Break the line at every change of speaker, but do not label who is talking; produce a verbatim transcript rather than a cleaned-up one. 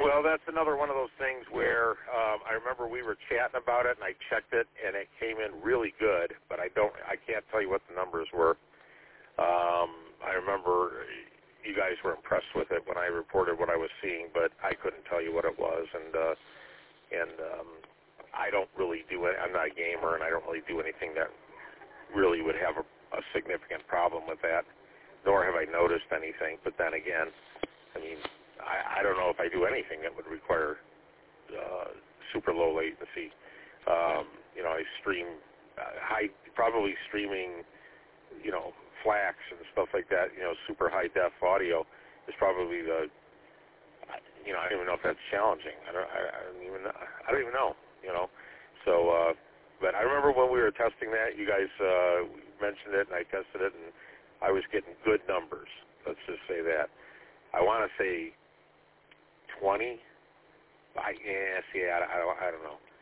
Well, that's another one of those things where um, I remember we were chatting about it, and I checked it, and it came in really good. But I don't, I can't tell you what the numbers were. Um, I remember you guys were impressed with it when I reported what I was seeing, but I couldn't tell you what it was, and uh, and um, I don't really do it. I'm not a gamer, and I don't really do anything that really would have a, a significant problem with that. Nor have I noticed anything. But then again, I mean. I, I don't know if I do anything that would require uh, super low latency. Um, you know, I stream uh, high, probably streaming, you know, FLACs and stuff like that. You know, super high def audio is probably the, you know, I don't even know if that's challenging. I don't, I, I don't even, I don't even know. You know, so. Uh, but I remember when we were testing that, you guys uh, mentioned it, and I tested it, and I was getting good numbers. Let's just say that. I want to say twenty. I, yeah, see, I, I, I don't know.